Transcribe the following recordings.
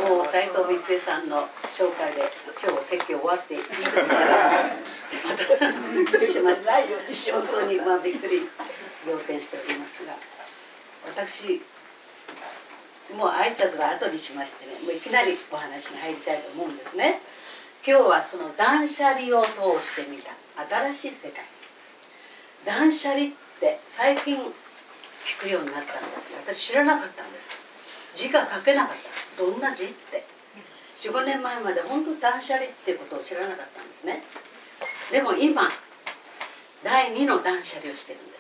もう斉藤光恵さんの紹介で今日説教終わっていいですからまたびっくりしました本当にびっくり仰天しておりますが、私もう挨拶は後にしましてね、もういきなりお話に入りたいと思うんですね。今日はその断捨離を通してみた新しい世界。断捨離って最近聞くようになったんですよ。私知らなかったんです。字が書けなかった。どんな字って 4,5 年前まで本当断捨離っていうことを知らなかったんですね。でも今第2の断捨離をしてるんです。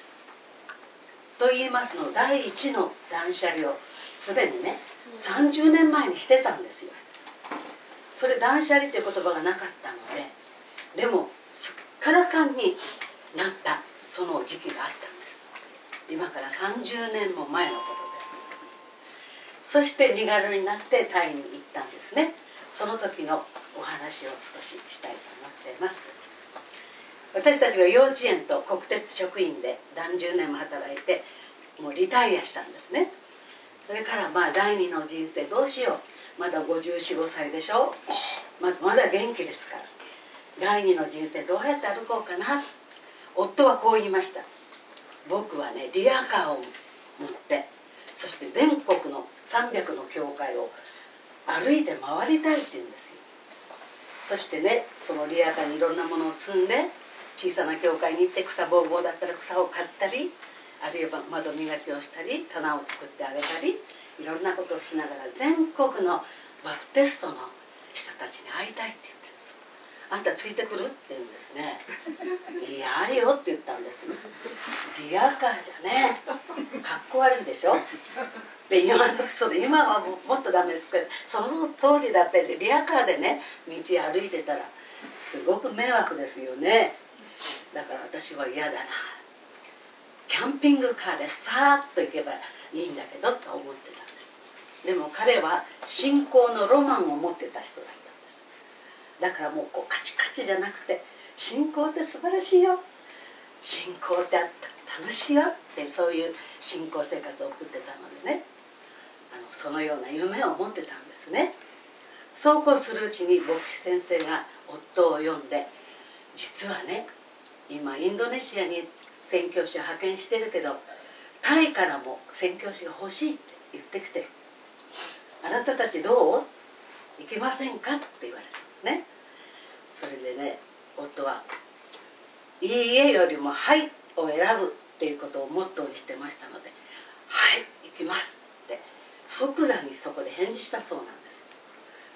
と言いますの、第1の断捨離をすでにね30年前にしてたんですよ。それ断捨離っていう言葉がなかったので、でもすっからかんになったその時期があったんです。今から30年も前のことです。そして身軽になってタイに行ったんですね。その時のお話を少ししたいと思っています。私たちが幼稚園と国鉄職員で何十年も働いてもうリタイアしたんですね。それから第二の人生どうしよう、まだ54、5歳でしょ、まだ元気ですから第二の人生どうやって歩こうかな。夫はこう言いました。僕はねリアカーを持ってそして全国の300の教会を歩いて回りたいって言うんですよ。そしてねそのリアカーにいろんなものを積んで小さな教会に行って草ぼうぼうだったら草を刈ったり、あるいは窓磨きをしたり棚を作ってあげたりいろんなことをしながら全国のバプテストの人たちに会いたいって言ってる。あんたついてくるって言うんですね。いやあるよって言ったんです。リアカーじゃねかっこ悪いでしょ。で今はもっとダメですけど、その当時だってリアカーでね道歩いてたらすごく迷惑ですよね。だから私は嫌だな、キャンピングカーでさーっと行けばいいんだけどと思ってたんです。でも彼は信仰のロマンを持ってた人だったんです。だからもうカチカチじゃなくて、信仰って素晴らしいよ、信仰って楽しいよって、そういう信仰生活を送ってたのでね、そのような夢を持ってたんですね。そうこうするうちに牧師先生が夫を呼んで、実はね今インドネシアに宣教師を派遣してるけどタイからも宣教師が欲しいって言ってきてる。あなたたちどう行きませんかって言われたね。それでね夫はいいえよりもはいを選ぶっていうことをモットーにしてましたので、はい行きますって即座にそこで返事したそうなんです。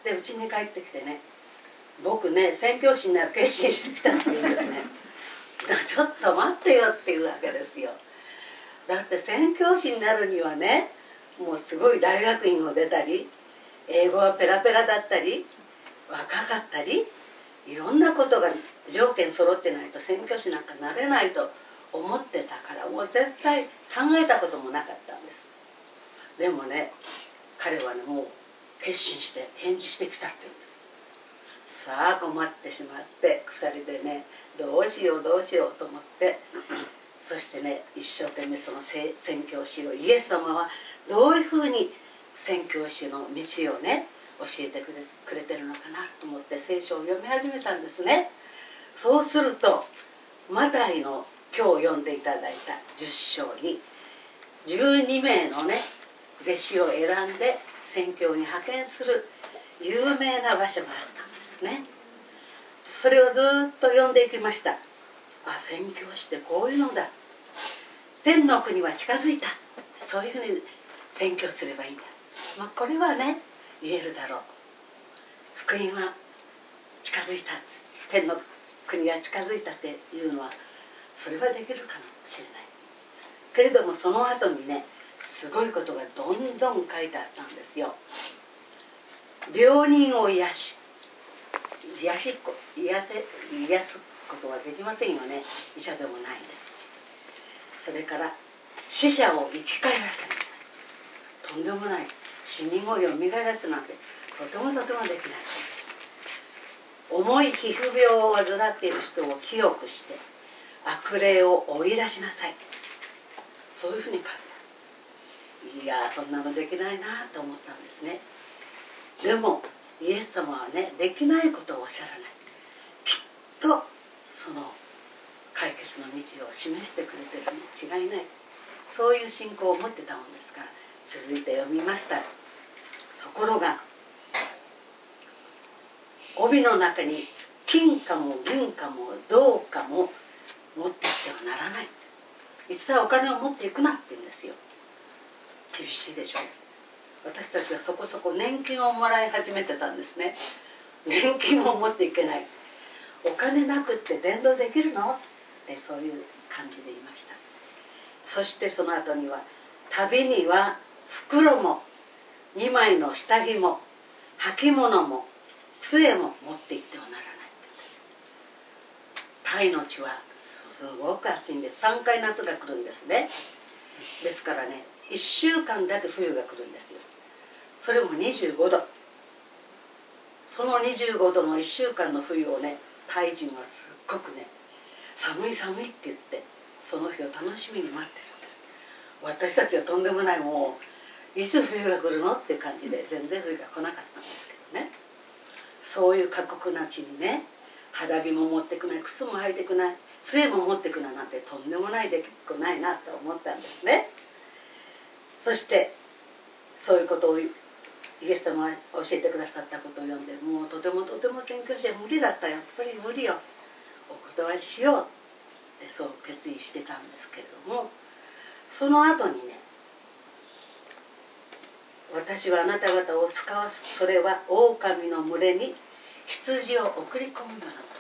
でうちに帰ってきてね、僕ね宣教師になる決心してきたって言うんですね。ちょっと待ってよっていうわけですよ。だって宣教師になるにはねもうすごい大学院を出たり英語はペラペラだったり若かったりいろんなことが条件揃ってないと宣教師なんかなれないと思ってたから、もう絶対考えたこともなかったんです。でもね彼はねもう決心して返事してきたって言うんです。さあ困ってしまって2人でねどうしようと思って、そしてね一生懸命その宣教師をイエス様はどういうふうに宣教師の道をね教えてくれてるのかなと思って聖書を読み始めたんですね。そうするとマタイの今日読んでいただいた10章に12名のね弟子を選んで宣教に派遣する有名な場所があったんですね。それをずっと読んでいきました。宣教師ってこういうのだ、天の国は近づいた、そういうふうに宣教すればいいんだ、これはね言えるだろう。福音は近づいた、天の国が近づいたっていうのはそれはできるかもしれないけれども、その後にねすごいことがどんどん書いてあったんですよ。病人を癒すことはできませんよね。医者でもないですし。それから死者を生き返らせる、とんでもない、死人をよみがえらせなんてとてもできない。重い皮膚病を患っている人を清くして悪霊を追い出しなさい、そういうふうに書いてある。いやそんなのできないなと思ったんですね。 でもイエス様はね、できないことをおっしゃらない。きっとその解決の道を示してくれてるに違いない、そういう信仰を持ってたもんですから。続いて読みました。ところが帯の中に金貨も銀貨も銅貨も持っていってはならない。一切お金を持っていくなって言うんですよ。厳しいでしょ。私たちはそこそこ年金をもらい始めてたんですね。年金を持っていけない。お金なくって伝道できるのってそういう感じで言いました。そしてその後には、旅には袋も2枚の下着も履物も杖も持って行ってはならない。タイの地はすごく暑いんです。3回夏が来るんですね。ですからね、1週間だけ冬が来るんですよ。それも25度。その25度の1週間の冬をね、タイ人はすっごくね、寒い寒いって言ってその日を楽しみに待ってるんです。私たちはとんでもない、もういつ冬が来るのって感じで全然冬が来なかったんですけどね。そういう過酷な地にね、肌着も持ってくない、靴も履いてくない、杖も持ってくないなんてとんでもないできっこないなと思ったんですね。そしてそういうことをイエス様が教えてくださったことを読んで、もうとてもとても宣教師は無理だった。やっぱり無理よ、お断りしようってそう決意してたんですけれども、その後にね、私はあなた方を使わす、それは狼の群れに羊を送り込むようなこと。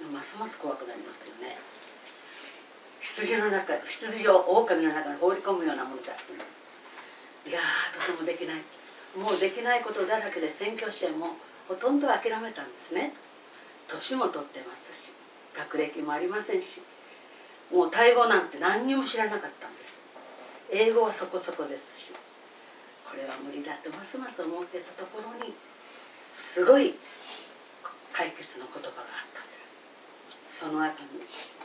ますます怖くなりますよね。羊を狼の中に放り込むようなものだ。いやー、とてもできない。もうできないことだらけで宣教師はもうほとんど諦めたんですね。年も取ってますし、学歴もありませんし、もうタイ語なんて何にも知らなかったんです。英語はそこそこですし、これは無理だってますます思ってたところに、すごい解決の言葉があったんです。その後に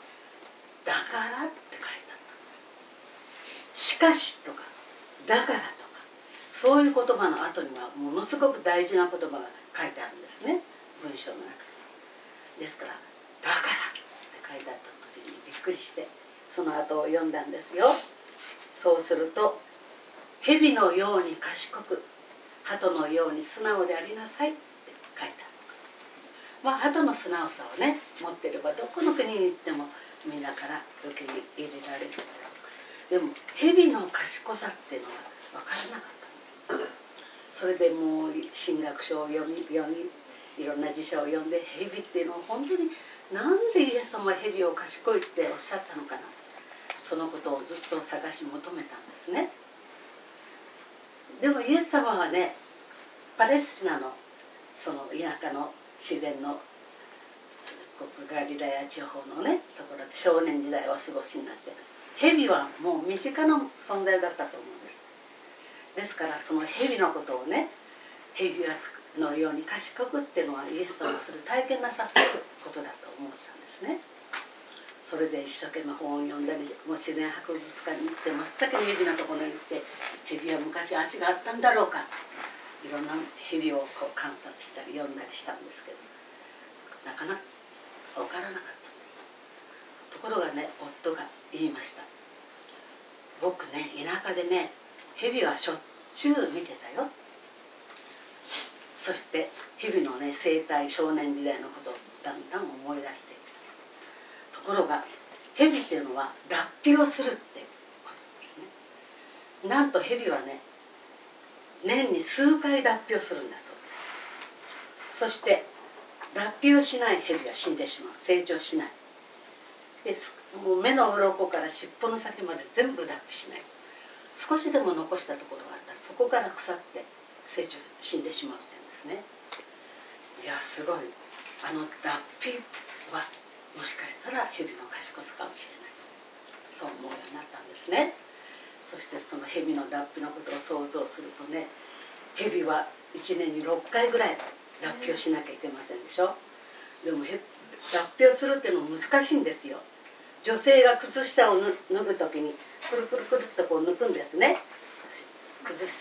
「だから」って書いてあったんです。しかしとかだからとか、そういう言葉の後にはものすごく大事な言葉が書いてあるんですね、文章の中で。ですから「だから」って書いてあった時にびっくりして、その後を読んだんですよ。そうすると、蛇のように賢く鳩のように素直でありなさいって書いてある。まあ鳩の素直さをね持っていれば、どこの国に行ってもみんなから受け入れられる。でも蛇の賢さっていうのは分からなかったんです。それでもう神学書を読みいろんな辞書を読んで、蛇っていうのは本当になんでイエス様は蛇を賢いっておっしゃったのかな、そのことをずっと探し求めたんですね。でもイエス様はね、パレスチナのその田舎の自然のガリラヤ地方のねところで少年時代をお過ごしになって、蛇はもう身近な存在だったと思うんです。ですからその蛇のことをね、蛇のように賢くっていうのはイエス様がする体験なさったことだと思ったんですね。それで一生懸命本を読んだり、もう自然博物館に行って真っ先に蛇のところに行って、蛇は昔足があったんだろうか、いろんな蛇をこう観察したり読んだりしたんですけど、なかなか分からなかった。ところがね、夫が言いました。僕ね、田舎でね、蛇はしょっちゅう見てたよ。そして蛇のね生態、少年時代のことをだんだん思い出してきた。ところが蛇っていうのは脱皮をするってことですね。なんと蛇はね、年に数回脱皮をするんだそうです。そして脱皮をしない蛇は死んでしまう。成長しない。でもう目の鱗から尻尾の先まで全部脱皮しない。少しでも残したところがあったらそこから腐って成長死んでしまうって言うんですね。いやすごい、あの脱皮はもしかしたら蛇の賢さかもしれない、そう思うようになったんですね。そしてその蛇の脱皮のことを想像するとね、蛇は1年に6回ぐらい脱皮をしなきゃいけませんでしょ。でも脱皮をするっていうのも難しいんですよ。女性が靴下を脱ぐときにくるくるくるっとこう抜くんですね。靴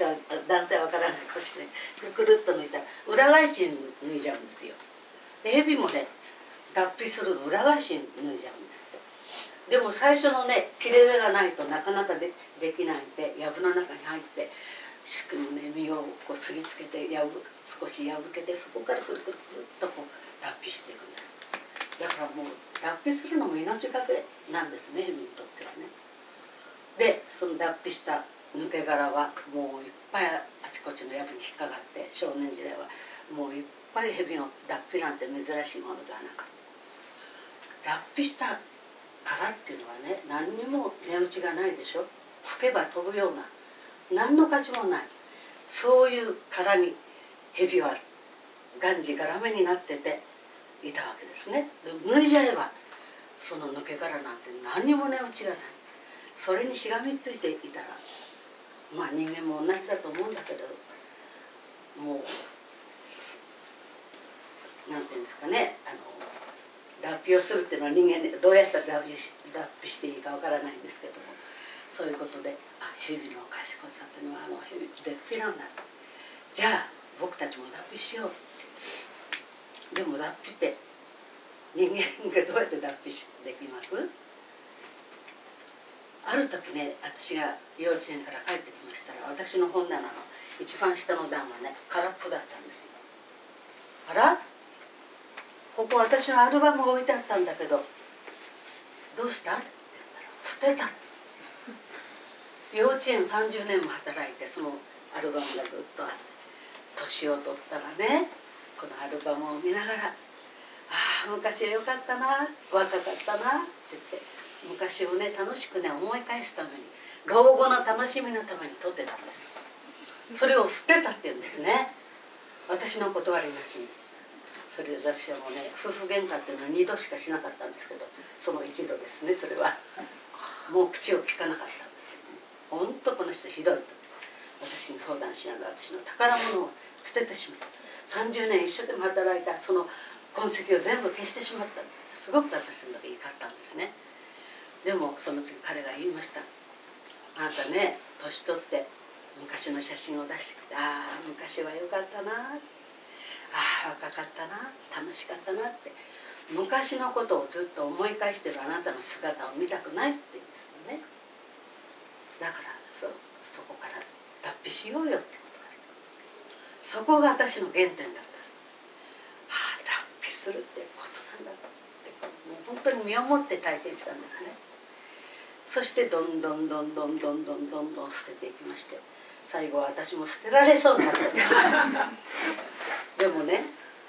性は男性は分からないかもしれない。くるっと抜いたら裏返しに脱いじゃうんですよ。で蛇もね脱皮すると裏返しに脱いじゃうんですって。でも最初のね切れ目がないとなかなか できないんで、藪の中に入って敷くのね実をこうすりつけて少し破けて、そこからくるくるくるっとこう脱皮していくんです。だからもう脱皮するのも命がけなんですね、蛇にとってはね。でその脱皮した抜け殻はもういっぱいあちこちの藪に引っかかって、少年時代はもういっぱい蛇の脱皮なんて珍しいものではなかった。脱皮した殻っていうのはね、何にも値打ちがないでしょ。吹けば飛ぶような何の価値もない、そういう殻に蛇はがんじがらめになってていたわけですね。で脱いじゃえばその抜け殻なんて何にも値打ちがない。それにしがみついていたら、まあ人間も同じだと思うんだけど、もうなんていうんですかね、脱皮をするっていうのは人間でどうやったら脱皮していいかわからないんですけども、そういうことで蛇の賢さというのは蛇でっぴなんだ。じゃあ僕たちも脱皮しよう。でも脱皮って人間がどうやって脱皮できます？ある時ね、私が幼稚園から帰ってきましたら、私の本棚の一番下の段はね空っぽだったんですよ。あら、ここ私のアルバムが置いてあったんだけどどうしたって言ったら捨てたんです。幼稚園30年も働いて、そのアルバムがずっとあって、年を取ったらね、このアルバムを見ながら、昔はよかったな、若かったなって言って、昔をね楽しくね思い返すために、老後の楽しみのために撮ってたんです。それを捨てたっていうんですね、私の断りなしに。それで私はもうね、夫婦喧嘩っていうのは2度しかしなかったんですけど、その1度ですね、それはもう口を聞かなかったんですよね。ほんとこの人ひどいと私に相談しながら、私の宝物を捨ててしまった。30年一生懸命働いたその痕跡を全部消してしまったんです。すごく私の時怒ったんですね。でもその次彼が言いました。あなたね、年取って昔の写真を出してきて、昔はよかったな、若かったな、楽しかったなって、昔のことをずっと思い返してるあなたの姿を見たくないって言うんですよね。だからそこから脱皮しようよってことが、そこが私の原点だった。脱皮するってことなんだとって、もう本当に身をもって体験したんですね。そしてどんどん捨てていきまして、最後は私も捨てられそうになったでもね、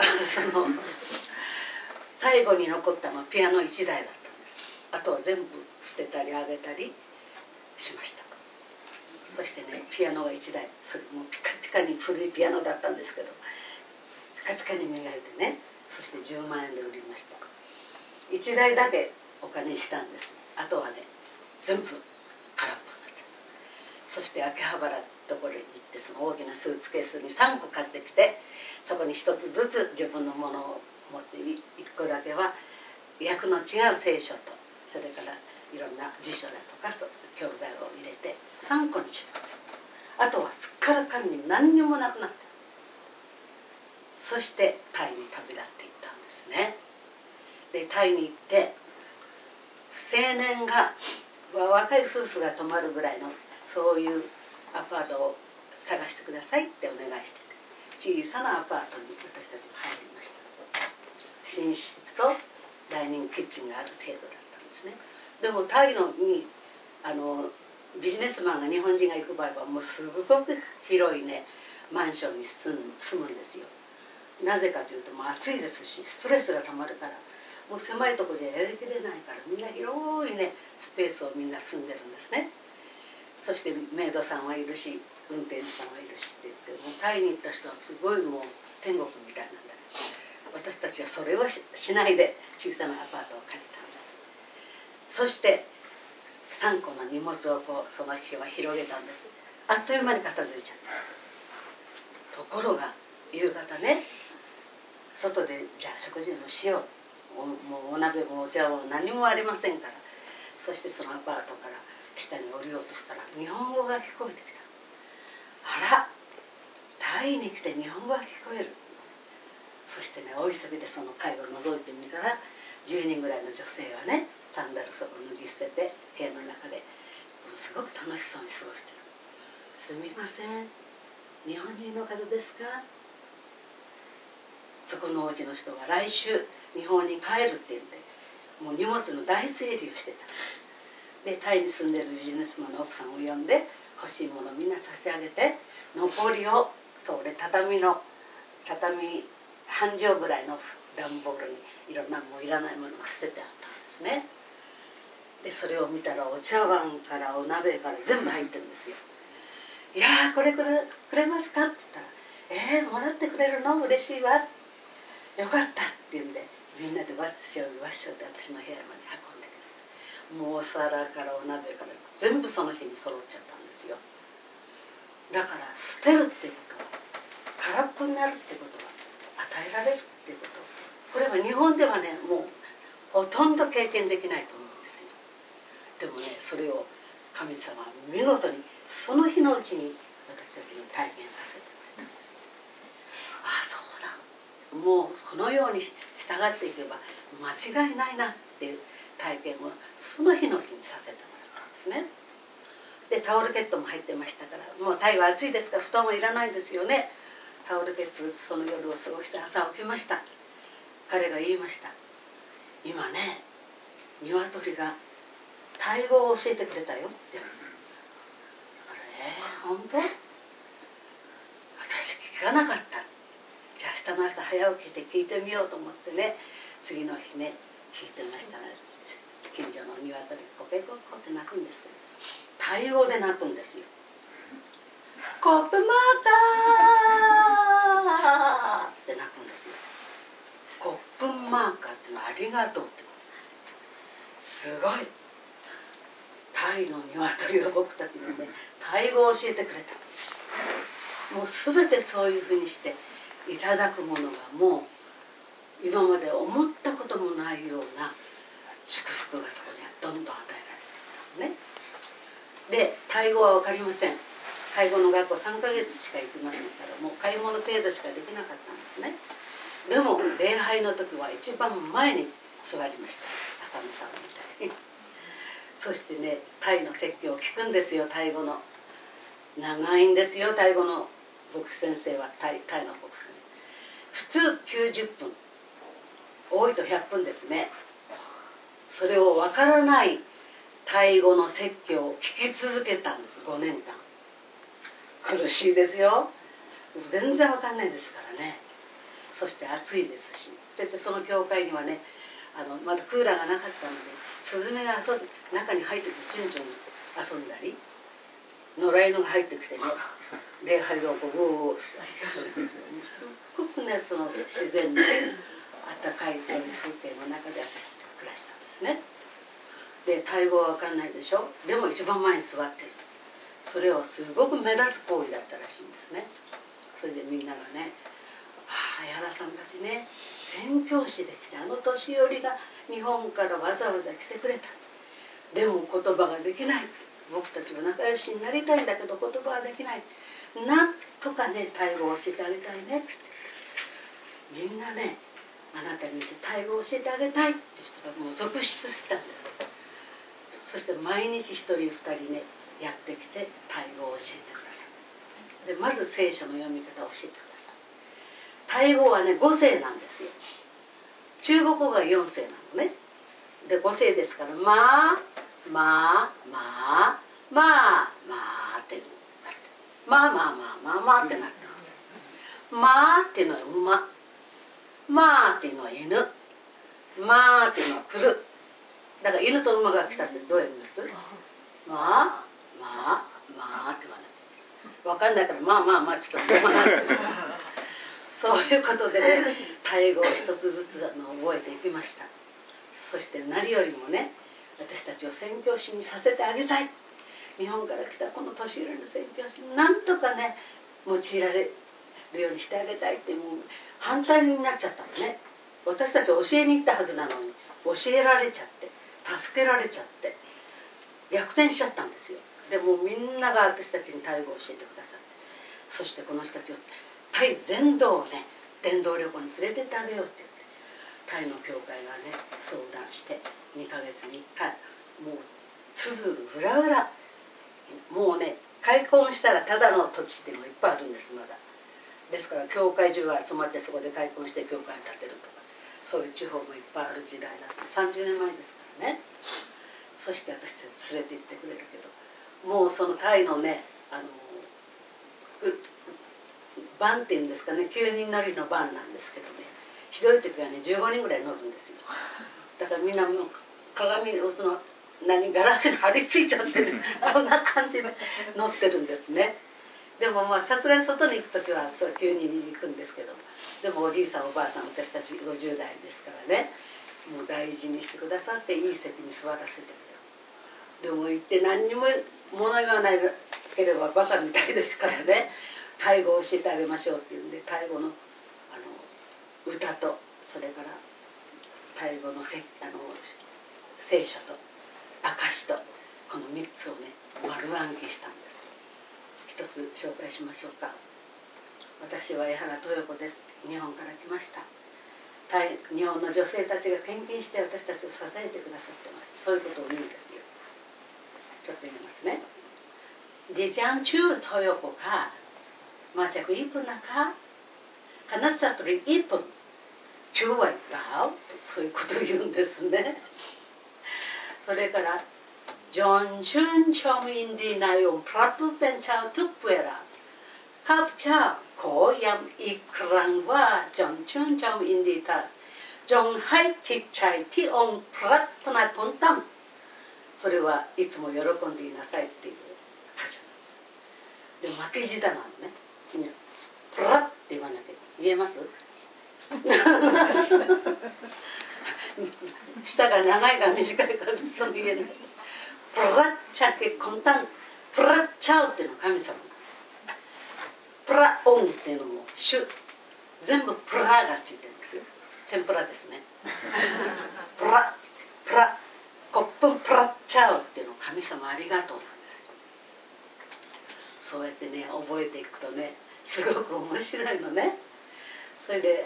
最後に残ったのはピアノ1台だったんです。あとは全部捨てたりあげたりしました。そしてね、ピアノが1台、それもピカピカに古いピアノだったんですけど、ピカピカに磨いてね、そして10万円で売りました。1台だけお金にしたんです。あとはね全部空っぽになっちゃう。そして秋葉原のところに行って、その大きなスーツケースに3個買ってきて、そこに1つずつ自分のものを持って1個だけは訳の違う聖書と、それからいろんな辞書だとか教材を入れて3個にします。あとはすっからかんに何にもなくなった。そしてタイに旅立っていったんですね。でタイに行って、青年が若い夫婦が泊まるぐらいのそういうアパートを探してくださいってお願いしてて、小さなアパートに私たちも入りました。寝室とダイニングキッチンがある程度だったんですね。でもタイのにビジネスマンが日本人が行く場合はもうすごく広いねマンションに住むんですよ。なぜかというともう暑いですし、ストレスがたまるから、もう狭いとこじゃやりきれないから、みんな広いねスペースをみんな住んでるんですね。そしてメイドさんはいるし、運転手さんはいるしって言って、もうタイに行った人はすごいもう天国みたいなんだ。私たちはそれを しないで小さなアパートを借りたんです。そして3個の荷物をその日は広げたんです。あっという間に片付いちゃった。ところが夕方ね、外でじゃあ食事でもしよう、もうお鍋もお茶も何もありませんから、そしてそのアパートから下に降りようとしたら日本語が聞こえてきた。あ会いに来て日本語が聞こえる。そしてね、大急ぎでその会を覗いてみたら、10人ぐらいの女性がね、サンダルそこ脱ぎ捨てて部屋の中ですごく楽しそうに過ごしてる。すみません、日本人の方ですか？そこのお家の人が来週日本に帰るって言うんで、もう荷物の大整理をしてた。で、タイに住んでるビジネスマンの奥さんを呼んで、欲しいものをみんな差し上げて、残りをそうで畳半畳ぐらいの段ボールにいろんなもういらないものが捨ててあったんですね。でそれを見たらお茶碗からお鍋から全部入ってるんですよ。いやー、これくれますかって言ったら、もらってくれるの嬉しいわ、よかったって言うんで、みんなでわっしょいわっしょいって私の部屋まで運んでくれる。もうお皿からお鍋から全部その日に揃っちゃったんですよ。だから捨てるってことは、空っぽになるってことは、与えられるってこと、これは日本ではね、もうほとんど経験できないと思うんですよ。でもね、それを神様は見事にその日のうちに私たちに体験させてくれた。ああ、そうだ、もうそのように従っていけば間違いないなっていう体験をその日のうちにさせてもらったんですね。でタオルケットも入ってましたから、もうタイは暑いですから布団もいらないんですよね。タオルケットその夜を過ごして朝起きました。彼が言いました。今ね、鶏がタイ語を教えてくれたよって言うんです。本当？私聞かなかった。じゃあ明日の朝早起きして聞いてみようと思ってね、次の日ね聞いてましたら、近所の鶏コケコッコって鳴くんです。タイ語で鳴くんですよ。コップマーカーって鳴くんですよ。コップマーカーってのはありがとうってこと。すごい。タイの鶏は僕たちにね、タイ語を教えてくれた。もう全てそういうふうにしていただくものが、もう今まで思ったこともないような祝福がそこにどんどん与えられていたね。で、タイ語は分かりません。タイ語の学校3ヶ月しか行きませんから、もう買い物程度しかできなかったんですね。でも礼拝の時は一番前に座りました。浅野さんみたいに。そしてね、タイの説教を聞くんですよ。タイ語の長いんですよ。タイ語の牧師先生はタイの牧師先生、普通90分、多いと100分ですね。それを分からないタイ語の説教を聞き続けたんです。5年間。苦しいですよ。全然分かんないですからね。そして暑いですし、そしてその教会にはね、まだクーラーがなかったので、スズメが中に入ってきてチュンチュン遊んだり、野良犬が入ってきてね、礼拝をこうすっごくね、その自然の暖かいそういう風景の中で私たちは暮らしたんですね。で、タイ語は分かんないでしょ。でも一番前に座ってる。それをすごく目立つ行為だったらしいんですね。それでみんながね、ああ、矢原さんたちね、宣教師で来て、年寄りが日本からわざわざ来てくれた。でも言葉ができない。僕たちは仲良しになりたいんだけど言葉はできない。なんとかね、タイ語を教えてあげたいねって。みんなね、あなたにタイ語を教えてあげたいって人がもう続出したんです。そして毎日1人2人ね、やってきてタイ語を教えてください。でまず聖書の読み方を教えてください。タイ語はね、5世なんですよ。中国語が4世なのね。で5世ですから、まあまあまあまあまあってまあまあまあまあまあってなってます。まあっていうのは馬、まあっていうのは犬、まあっていうのは来る。だから犬と馬が来たってどうやるんです？まあまあまあって言わない。分かんないからまあまあまあちょっとまあそういうことでね、タイ語を一つずつ覚えていきました。そして何よりもね、私たちを宣教師にさせてあげたい。日本から来たこの年寄りの宣教師になんとかね、用いられるようにしてあげたいって、もう反対になっちゃったのね。私たち教えに行ったはずなのに、教えられちゃって助けられちゃって逆転しちゃったんですよ。でもみんなが私たちにタイ語を教えてくださって、そしてこの人たちをタイ全土をね伝道旅行に連れてってあげようって言ってタイの教会がね相談して2ヶ月に1回もうつづるぐらぐらもうね開墾したらただの土地っていうのがいっぱいあるんですまだ。ですから教会中が集まってそこで開墾して教会を建てるとかそういう地方もいっぱいある時代だって30年前ですからね。そして私たち連れて行ってくれるけどもうそのタイのねバンっていうんですかね9人乗りのバンなんですけどねひどい時はね15人ぐらい乗るんですよ。だからみんなもう鏡をそのガラスに張り付いちゃってるこんな感じで乗ってるんですね。でもまあさすがに外に行く時はそう9人に行くんですけどでもおじいさんおばあさん私たち50代ですからねもう大事にしてくださっていい席に座らせてくれる。でも行って何にも物言わないければバカみたいですからねタイ語を教えてあげましょうっていうんでタイ語の歌とそれからタイ語の聖書と証とこの3つをね丸暗記したんです。一つ紹介しましょうか。私は江原豊子です。日本から来ました。日本の女性たちが献金して私たちを支えてくださってます。そういうことを言うんですよ。ちょっと言いますね。디장추 토요코가 마자고 이쁘나까 가나사토리 이쁜 주와 있다. そういうことを言うんですね。それから전춘 처음인디 나요 프라프벤차 특부에라 합차 고얌 이크랑과 전춘 처음인디 다 정하이 틱차이 티옹 프라트나 돈땀 それはいつも喜んでいなさいっていう歌詞でも負け舌なのね。プラッって言わなきゃ言えます舌が長いか短いかそう言えない。プラッチャケコンタンプラッチャウっていうのは神様。プラオンっていうのも主全部プラがついてるんですよ。天ぷらですね。プラコッププラッチャウっていうの神様ありがとうなんですよ。そうやってね覚えていくとねすごく面白いのね。それで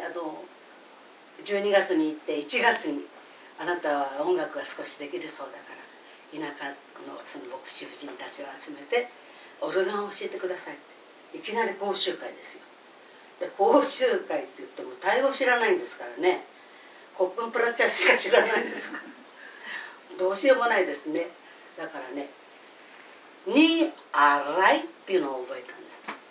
12月に行って1月にあなたは音楽が少しできるそうだから田舎のその牧師夫人たちを集めてオルガンを教えてくださいっていきなり講習会ですよ。で講習会って言ってもタイ語知らないんですからね。コップンプラチャしか知らないんですからどうしようもないですね。だからねにあらいっていうのを覚えたんです。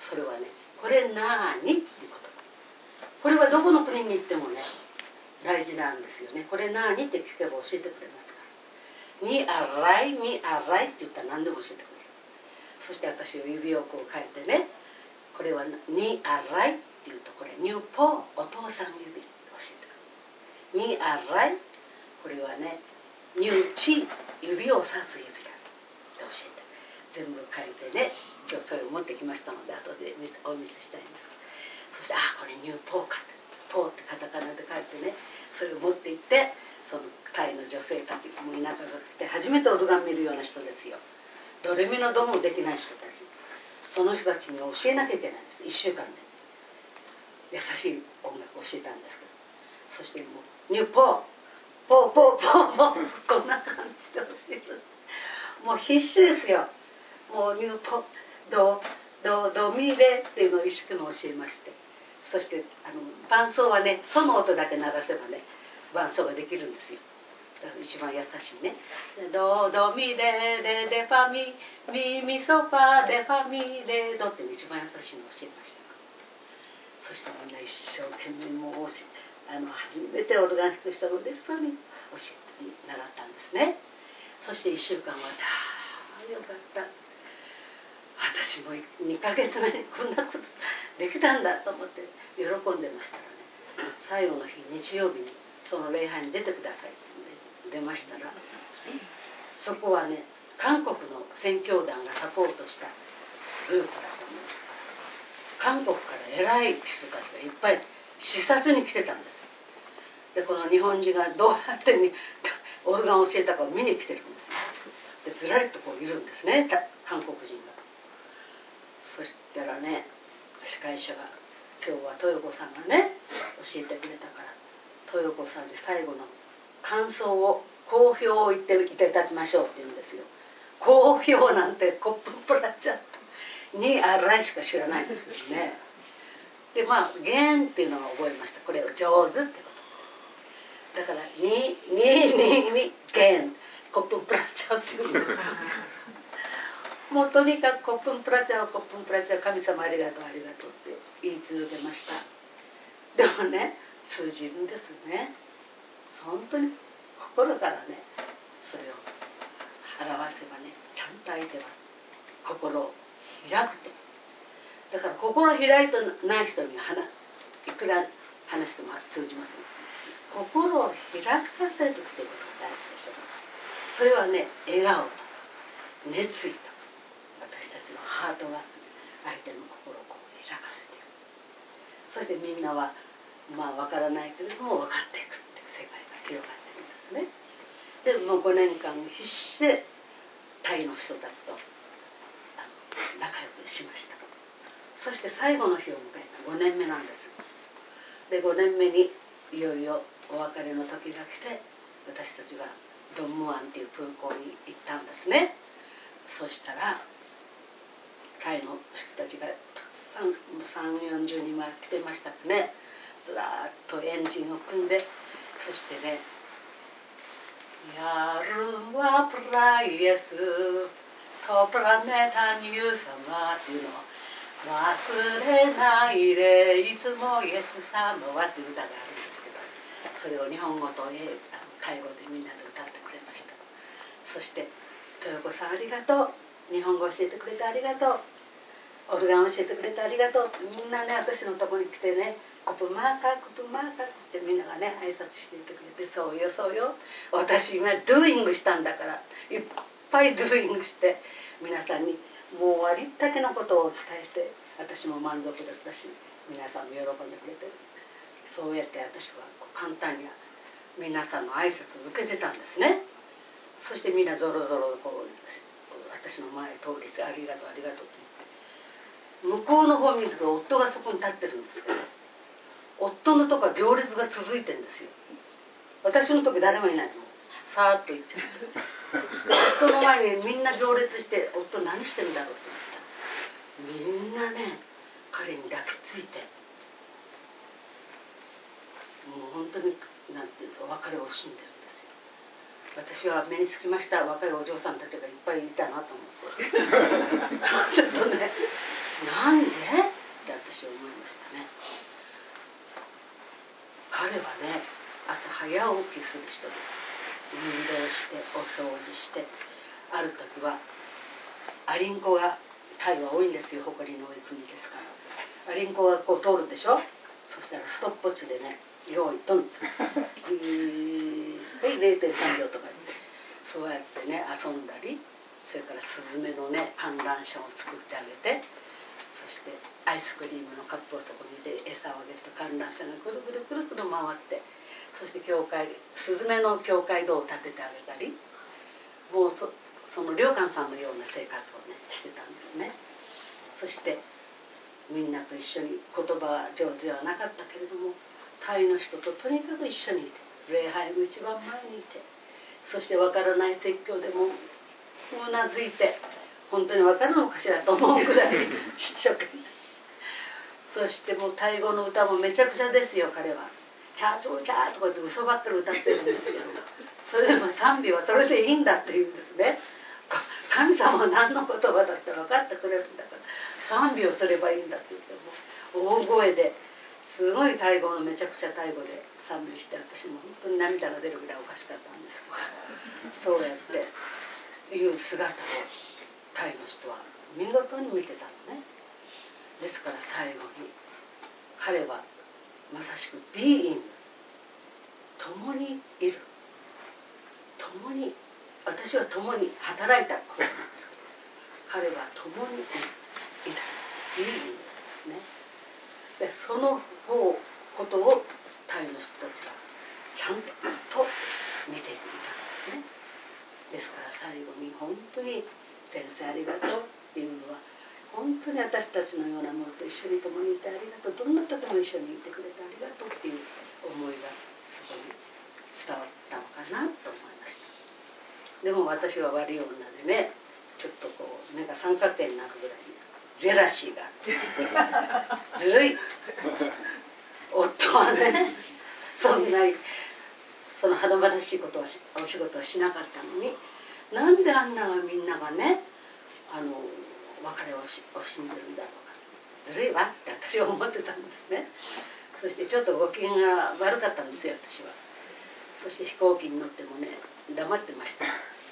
それはねこれなーにっていうこと。これはどこの国に行ってもね大事なんですよね。これなーにって聞けば教えてくれますからにあらいにあらいって言ったら何でも教えてくれる。そして私を指をこう変えてねこれはにあらいっていうとこれニューポーお父さん指教えてくれる。にあらいこれはねニューチ指をさす指だって教えて全部書いてね今日それを持ってきましたので後でお見せしたいんです。そしてこれニューポーかポーってカタカナで書いてねそれを持って行ってそのタイの女性たちも田舎が来て初めてオルガン見るような人ですよ。ドレミのドもできない人たちその人たちに教えなきゃいけないんです。1週間で優しい音楽を教えたんですけどそしてもうニューポーポーポーポーポーこんな感じで教える。もう必死ですよ。もうニューポードミレっていうのを一生懸命教えましてそして伴奏はねソの音だけ流せばね伴奏ができるんですよ。だから一番優しいねドミレレデファミミソファデファミレドって一番優しいのを教えました。そしてみんな一生懸命もう初めてオルガン弾く人のデスファミ教えて習ったんですね。そして1週間はよかった私も2ヶ月目にこんなことできたんだと思って喜んでましたらね最後の日日曜日にその礼拝に出てくださいって出ましたらそこはね韓国の宣教団がサポートしたグループだと思うんです。韓国から偉い人たちがいっぱい視察に来てたんです。でこの日本人がどうやってオルガンを教えたかを見に来てるんです。でずらりとこういるんですね韓国人が。そしたらね司会者が今日は豊子さんがね教えてくれたから、豊子さんに最後の感想を好評を言っていただきましょうって言うんですよ。好評なんてコッププラチャにあるらいしか知らないんですよね。でまあ弦っていうのは覚えました。これを上手ってことだからに弦コッププラチャっていうもうとにかくコップンプラチャーコップンプラチャー神様ありがとうありがとうって言い続けました。でもね通じるんですね。本当に心からねそれを表せばねちゃんと相手は心を開くと。だから心開いてない人にいくら話しても通じません。心を開かせるっていうことが大事でしょう。それはね笑顔と熱意と私たちのハートが相手の心をこう開かせていく。そしてみんなはまあ分からないけれども分かっていくっていう世界が広がっていくんですね。でもう5年間必死でタイの人たちと仲良くしました。そして最後の日を迎えた5年目なんです。で5年目にいよいよお別れの時が来て、私たちはドンムアンっていう空港に行ったんですね。そしたらタイの人たちがたくさん30-40人は来てましたね。ずらーっとエンジンを組んで、そしてねやるはプライエストプラネタニュー様っていうのを忘れないでいつもイエス様はっていう歌があるんですけど、それを日本語とタイ語でみんなで歌ってくれました。そして豊子さんありがとう、日本語教えてくれてありがとう、オルガン教えてくれてありがとう。みんなね私のとこに来てねコップマーカーコップマーカーってみんながね挨拶していてくれて、そうよそうよ私今ドゥーイングしたんだからいっぱいドゥーイングして皆さんにもうありったけのことをお伝えして、私も満足だったし皆さんも喜んでくれて、そうやって私は簡単に皆さんの挨拶を受けてたんですね。そしてみんなゾロゾロこう私の前通りしてありがとうありがとうって向こうの方を見ると夫がそこに立ってるんですけど、夫のとこは行列が続いてるんですよ。私のとこ誰もいないの、さーっと行っちゃって夫の前にみんな行列して、夫何してんだろうと思ったらみんなね彼に抱きついて、もう本当になんていうか別れを惜しんでるんですよ。私は目につきました。若いお嬢さんたちがいっぱいいたなと思ってちょっとねなんでって私は思いましたね。彼はね朝早起きする人で運動してお掃除して、ある時はアリンコがタイは多いんですよ、誇りの多い国ですから。アリンコがこう通るでしょ。そしたらストップウォッチでね用意ドンはい 0.3 秒とかでそうやってね遊んだり、それからスズメのね観覧車を作ってあげて、そしてアイスクリームのカップをそこに入れ餌をあげると観覧車がぐるぐるぐるぐる回って、そしてスズメの教会堂を建ててあげたり、もうその良寛さんのような生活をねしてたんですね。そしてみんなと一緒に、言葉は上手ではなかったけれどもタイの人ととにかく一緒にいて、礼拝の一番前にいて、そして分からない説教でもうなずいて、本当に分かるのかしらと思うぐらい一生懸命そしてもうタイ語の歌もめちゃくちゃですよ。彼はチャーチョーチャーとかって嘘ばっかり歌ってるんですけど、それでも賛美はそれでいいんだって言うんですね。神様は何の言葉だって分かってくれるんだから賛美をすればいいんだって言っても大声ですごいタイ語のめちゃくちゃタイ語で賛美して、私も本当に涙が出るぐらいおかしかったんですそうやっていう姿をタイの人は見事に見てたのね。ですから最後に彼はまさしくビーイング、共にいる、共に、私は共に働いた方なんですけど、彼は共にいたビーイングですね。でそのことをタイの人たちはちゃんと見ていたんですね。ですから最後に本当に先生ありがとうっていうのは、 本当に私たちのようなものと一緒に共にいてありがとう、どんな時も一緒にいてくれてありがとうっていう思いがそこに伝わったのかなと思いました。でも私は悪い女でね、ちょっとこう目が三角形になるぐらいにジェラシーがずるい。夫はね、そんなその華々しいことはお仕事はしなかったのに、なんであんなみんながね別れを惜しんでるんだろうか、ずるいわって私は思ってたんですね。そしてちょっとご機嫌が悪かったんですよ、私は。そして飛行機に乗ってもね、黙ってました。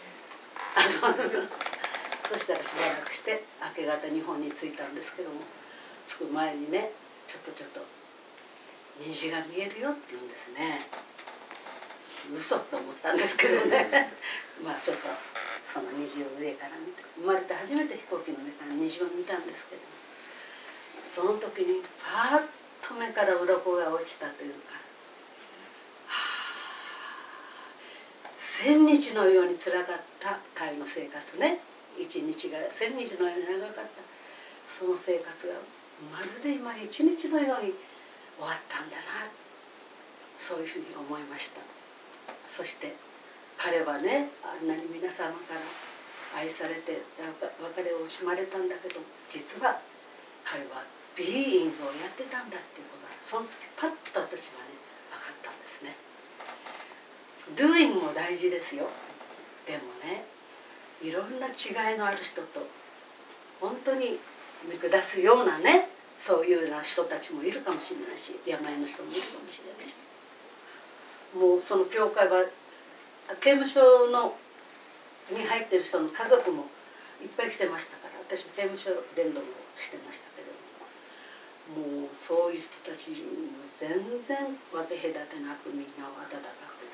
そしたらしばらくして明け方日本に着いたんですけども、着く前にね、ちょっと虹が見えるよって言うんですね。嘘と思ったんですけどねまあちょっとその虹を上から見て、生まれて初めて飛行機の上から虹を見たんですけど、その時にパーッと目から鱗が落ちたというか、1000日のようにつらかったタイの生活ね、1日が1000日のように長かったその生活がまるで今1日のように終わったんだな、そういうふうに思いました。そして彼はね、あんなに皆様から愛されて別れを惜しまれたんだけど、実は彼はビーイングをやってたんだっていうことがその時パッと私はね分かったんですね。ドゥイングも大事ですよ。でもね、いろんな違いのある人と本当に見下すようなね、そういうような人たちもいるかもしれないし、病の人もいるかもしれないし、もうその教会は刑務所に入ってる人の家族もいっぱい来てましたから、私も刑務所伝道もしてましたけれども、もうそういう人たちも全然分け隔てなくみんなを温かく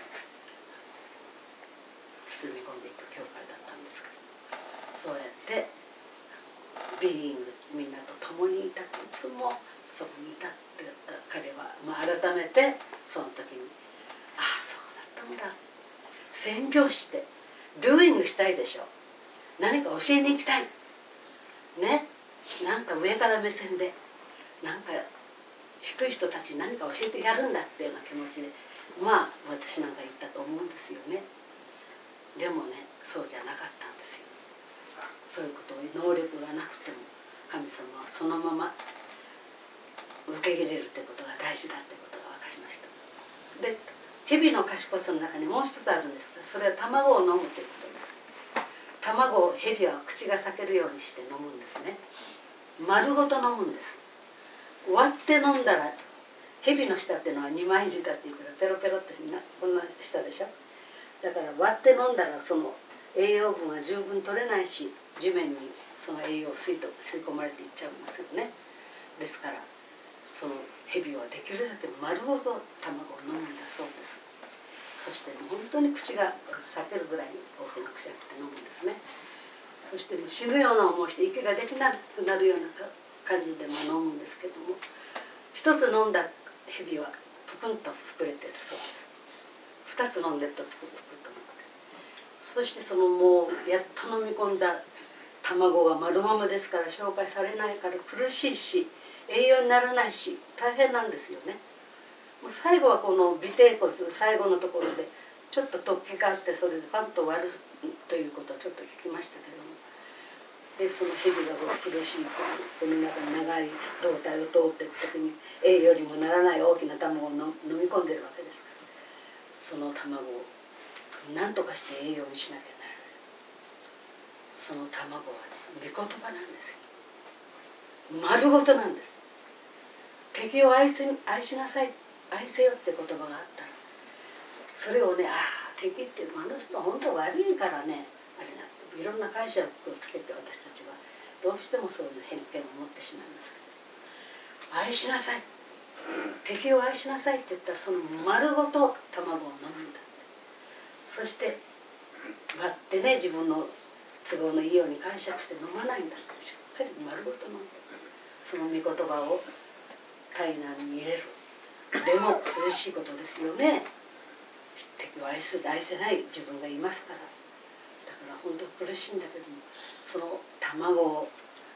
包み込んでいく教会だったんですけど、そうやってビーイングみんなと共にいたと、いつもそこにいたって彼は、改めてその時に、ああそうだったんだ、宣教して doing したいでしょ、何か教えに行きたいね、なんか上から目線でなんか低い人たちに何か教えてやるんだっていうような気持ちで私なんか言ったと思うんですよね。でもね、そうじゃなかったんですよ。そういうことを能力がなくても神様はそのまま受け入れるってことが大事だってことが分かりました。で、蛇の賢さの中にもう一つあるんですが、それは卵を飲むということです。卵を蛇は口が裂けるようにして飲むんですね。丸ごと飲むんです。割って飲んだら、蛇の舌っていうのは二枚舌っていうからペロペロってこんな舌でしょ。だから割って飲んだらその栄養分は十分取れないし、地面にその栄養を吸い込まれていっちゃうんですよね。ですからその蛇はできるだけ丸ごと卵を飲むんだそうです。そして本当に口が裂けるぐらい大きな口が来て飲むんですね。そして死ぬような思いして息ができなくなるような感じで飲むんですけども、一つ飲んだ蛇はぷくんと膨れてるそうです。二つ飲んでるとぷくんと膨れて、そしてそのもうやっと飲み込んだ卵が丸ままですから消化されないから苦しいし栄養にならないし大変なんですよね。もう最後はこの尾てい骨最後のところでちょっと突起があって、それでパンと割るということをちょっと聞きましたけども、でその蛇が苦しいこの中に長い胴体を通っていく時に栄養にもならない大きな卵を飲み込んでるわけですから、その卵を何とかして栄養にしなきゃならない。その卵はね、御言葉なんですよ。丸ごとなんです。敵を愛しなさい、愛せよって言葉があったら、それをね、敵ってあの人本当悪いからね、あれなんていろんな解釈をつけて私たちはどうしてもそういう偏見を持ってしまいますけど、愛しなさい、敵を愛しなさいって言ったらその丸ごと卵を飲むんだ。そして割ってね、自分の都合のいいように解釈して飲まないんだって、しっかり丸ごと飲んで、その御言葉を体内に入れる。でも苦しいことですよね。敵を愛せない自分がいますから。だから本当苦しいんだけども、その卵を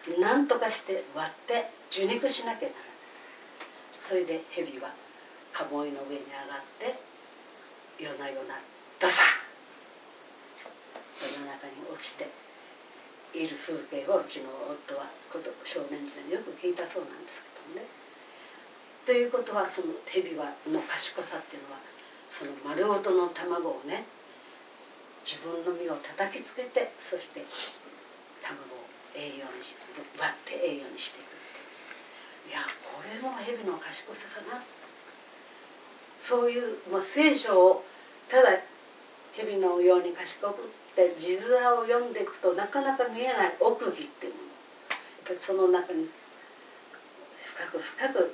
何とかして割って受肉しなきゃならない。それで蛇はカモイの上に上がって夜な夜なドサッと夜中に落ちている風景をうちの夫は少年時代によく聞いたそうなんですけどもね。ということはその蛇の賢さっていうのはその丸ごとの卵をね自分の身を叩きつけてそして卵を栄養に割って栄養にしていくっていう、いやこれも蛇の賢さかな。そういう、聖書をただ蛇のように賢くって字面を読んでいくとなかなか見えない奥義っていうもの、やっぱりその中に深く深く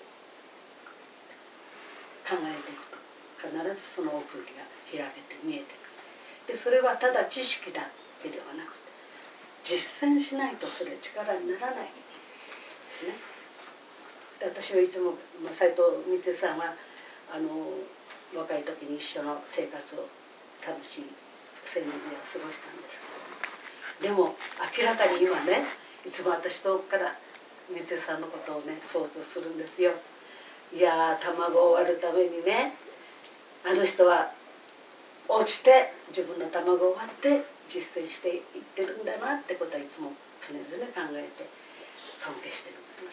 考えていくと必ずその奥義が開けて見えてくる。でそれはただ知識だけではなくて実践しないとそれ力にならないですね。で私はいつも斉藤光恵さんは若い時に一緒の生活を楽しい青年時代を過ごしたんですけど、でも明らかに今ねいつも私遠くから光恵さんのことをね想像するんですよ。いや卵を割るためにねあの人は落ちて自分の卵を割って実践していってるんだなってことはいつも常々考えて尊敬してるんです。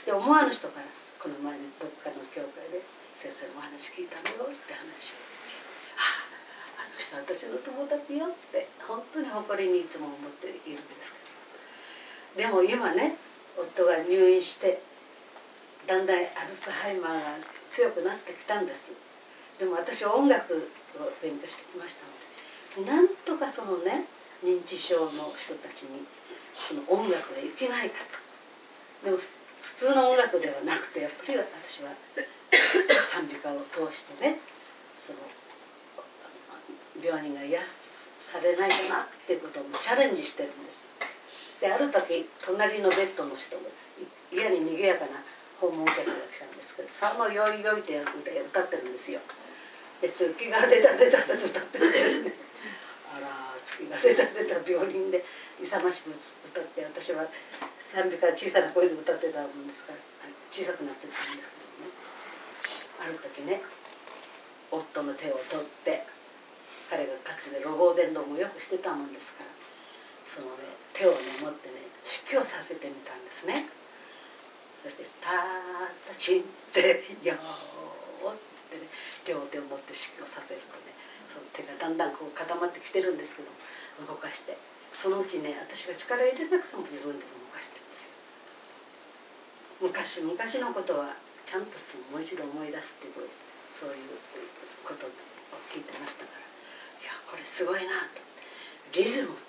で思わぬ人からこの前にどっかの教会で先生のお話聞いたのよって話を、あの人は私の友達よって本当に誇りにいつも思っているんですけど、でも今ね夫が入院してだんだんアルツハイマーが強くなってきたんです。でも私は音楽を勉強してきましたのでなんとかそのね認知症の人たちにその音楽がいけないかと。でも普通の音楽ではなくてやっぱり私は賛美歌を通してねその病人が癒されないかなっていうことをチャレンジしてるんです。である時隣のベッドの人が家に賑やかな訪問客が来たんですけど「さもよいよい」って歌ってるんですよ。で月が出た出たって歌ってるんですね。あら月が出た出た病人で勇ましく歌って私は賛美歌小さな声で歌ってたもんですから小さくなってたんですけどね、ある時ね夫の手を取って彼がかつて路傍伝道もよくしてたもんですからそのね手をね持ってね指揮をさせてみたんですね。そして「たーたちんってよー」ってね両手を持って指揮をさせるとねその手がだんだんこう固まってきてるんですけど動かしてそのうちね私が力入れなくても自分で動かしてるんですよ。昔のことはちゃんともう一度思い出すっていうそういうことを聞いてましたから、いやこれすごいなと。リズム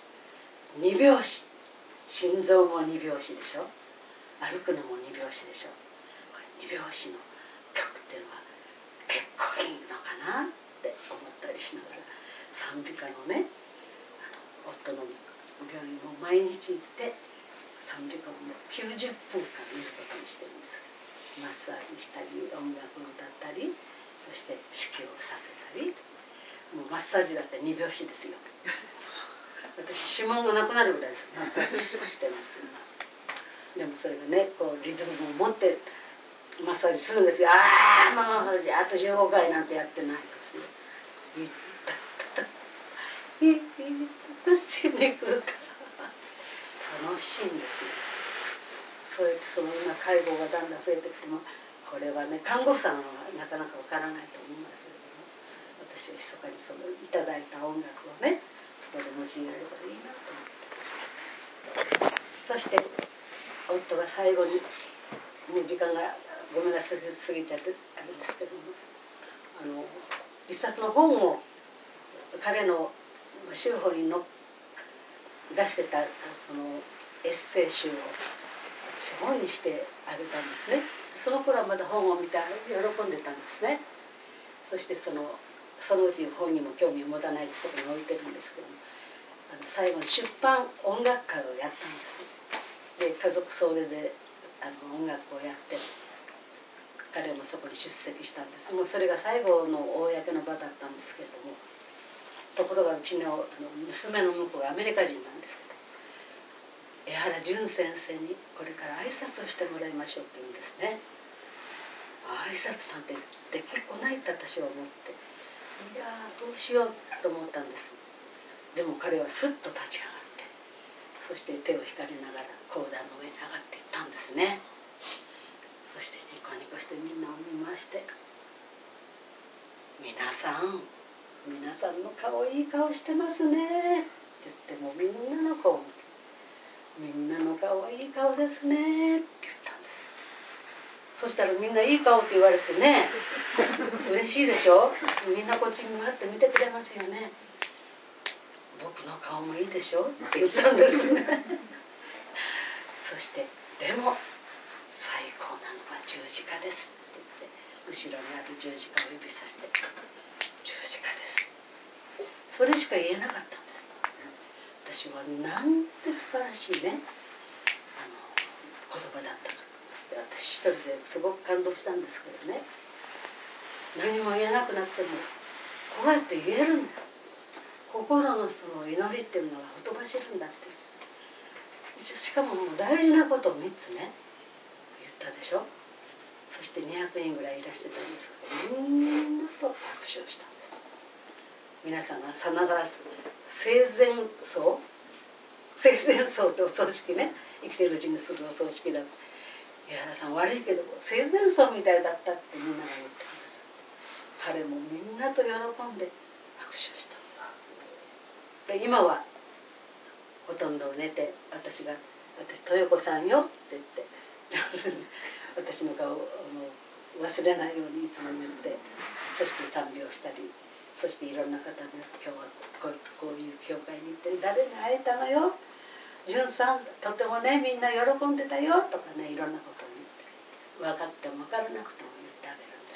2拍子心臓も2拍子でしょ、歩くのも2拍子でしょ。これ2拍子の曲っていうのは結構いいのかなって思ったりしながら賛美歌のね夫の病院も毎日行って賛美歌を90分間見ることにしてるんです。マッサージしたり音楽を歌ったりそして指揮をさせたり、もうマッサージだって2拍子ですよ。私指紋がなくなるぐらいマッサージしてます今。でもそれがねこうリズムを持ってマッサージするんですよ。ああマッサージあと15回なんてやってないですよ。いったったいったしにくるから楽しいんですよ。そうやってその今介護がだんだん増えてきてもこれはね看護師さんはなかなかわからないと思いますけれども私は密かにそのいただいた音楽をねそこで用いられればいいなと思って、そして夫が最後にもう時間がごめんなさい過ぎちゃってあれですけども一冊の本を彼の宗法にの出してたそのエッセイ集を本にしてあげたんですね。その頃はまだ本を見て喜んでたんですね。そしてそのうち本にも興味を持たないところに置いてるんですけども最後に出版音楽会をやったんです。で家族総出で音楽をやって彼もそこに出席したんです。もうそれが最後の公の場だったんですけれどもところがうちの娘の婿がアメリカ人なんです江原淳先生にこれから挨拶をしてもらいましょうって言うんですね。挨拶なんてできっこないって私は思って、いやどうしようと思ったんです。でも彼はスッと立ち上がって、そして手を引かれながら講談の上に上がっていったんですね。そしてニコニコしてみんなを見まして、皆さんの顔いい顔してますねって言って、もうみんなの顔、みんなの顔いい顔ですねって言ったんです。そしたらみんないい顔って言われてね、嬉しいでしょ。みんなこっちに回って見てくれますよね。僕の顔もいいでしょって言ったんですね。そしてでも最高なのは十字架ですって言って、後ろにある十字架を指さして、十字架です。それしか言えなかったんです。私はなんて素晴らしいね、言葉だったか。私一人ですごく感動したんですけどね、何も言えなくなってもこうやって言えるんだ、心のその祈りっていうのはほとばしるんだって。しかももう大事なことを3つね言ったでしょ。そして200人ぐらいいらしてたんですけど、みんなと握手をしたんです。皆さんがさながら生前葬ってお葬式ね、生きてるうちにするお葬式だって、江原さん悪いけど生前葬みたいだったってみんなが言ってくれた。彼もみんなと喜んで握手をした。で今はほとんど寝て、私豊子さんよって言って私の顔を忘れないようにいつも言って、そして看病したり、そしていろんな方で今日はこういう教会に行って誰に会えたのよ、淳さんとてもねみんな喜んでたよとかね、いろんなことを言って、分かっても分からなくても言ってあげるんです。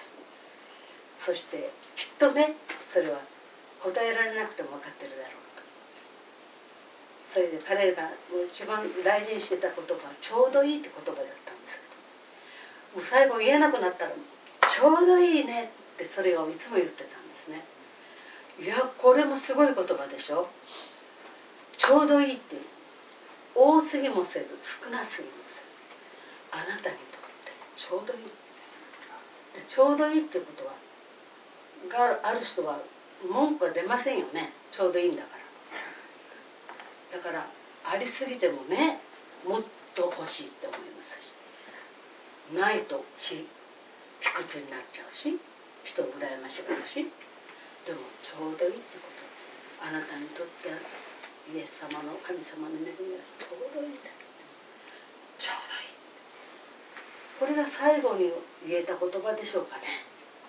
そしてきっとねそれは答えられなくても分かってるだろうと。それで彼が一番大事にしてた言葉はちょうどいいって言葉だったんですけど、もう最後言えなくなったらちょうどいいねってそれをいつも言ってたんですね。いやこれもすごい言葉でしょ。ちょうどいいって多すぎもせず少なすぎもせず、あなたにとってちょうどいい。ちょうどいいってことはがある人は文句は出ませんよね。ちょうどいいんだから。だからありすぎてもねもっと欲しいって思いますし、ないと卑屈になっちゃうし、人を羨ましがるし、でもちょうどいいってこと、あなたにとってイエス様の神様の恵みはちょうどいいんだ、ちょうどいい。これが最後に言えた言葉でしょうかね。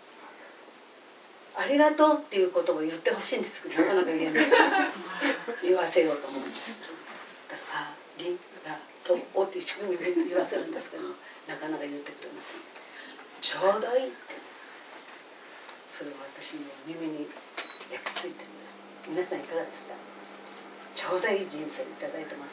ありがとうっていうことを言ってほしいんですけど、なかなか言えない言わせようと思うんです。だからリンがとおって一生懸命言わせるんですけど、なかなか言ってくれません。ちょうどいいって、それは私の耳に焼き付いてる。皆さんいかがですか。ちょうどいい人生いただいてます？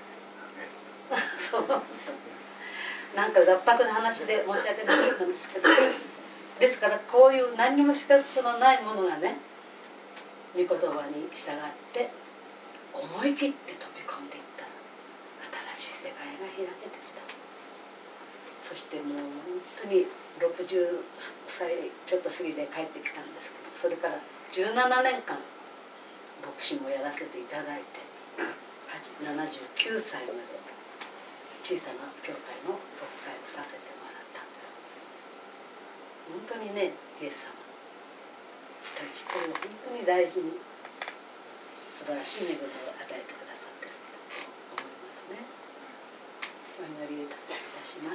そうなんか雑白な話で申し訳ないんですけど、ですからこういう何にも資格のないものがね、御言葉に従って思い切って飛び込んでいったら新しい世界が開けてきた。そしてもう本当に60歳ちょっと過ぎて帰ってきたんですけど、それから17年間牧師もやらせていただいて、79歳まで小さな教会の牧会をさせてもらったんです。本当にね、イエス様一人一人を本当に大事に素晴らしい恵みを与えてくださっていると思いますね。お祈りいたします。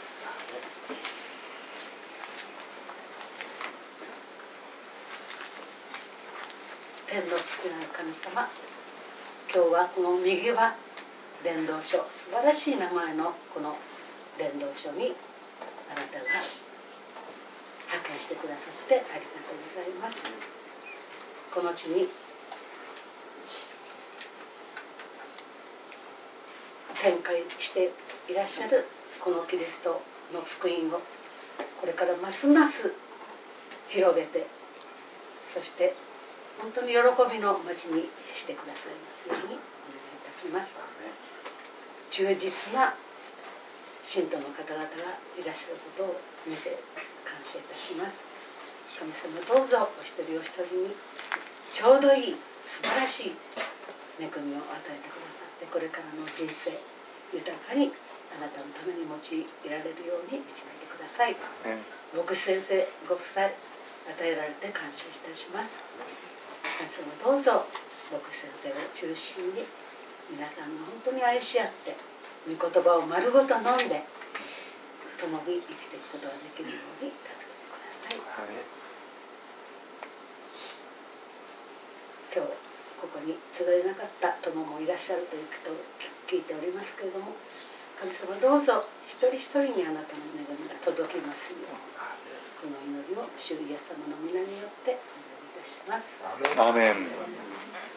天の父なる神様、今日はこの右は伝道書、素晴らしい名前のこの伝道書にあなたが派遣してくださってありがとうございます。この地に展開していらっしゃるこのキリストの福音をこれからますます広げて、そして本当に喜びの町にしてくださいますようにお願いいたします。 忠実な信徒の方々がいらっしゃることを見て感謝いたします。神様どうぞお一人お一人にちょうどいい素晴らしい恵みを与えてくださって、これからの人生豊かにあなたのために用いられるように導いてください。牧師先生ご夫妻与えられて感謝いたします。神様どうぞ牧師先生を中心に皆さんが本当に愛し合って御言葉を丸ごと飲んで共に生きていくことができるように助けてください。今日ここに集えなかった友もいらっしゃるということを聞いておりますけれども、神様どうぞ一人一人にあなたの恵みが届きますよう、この祈りを主イエス様の皆によってお願いいたします。 アーメン。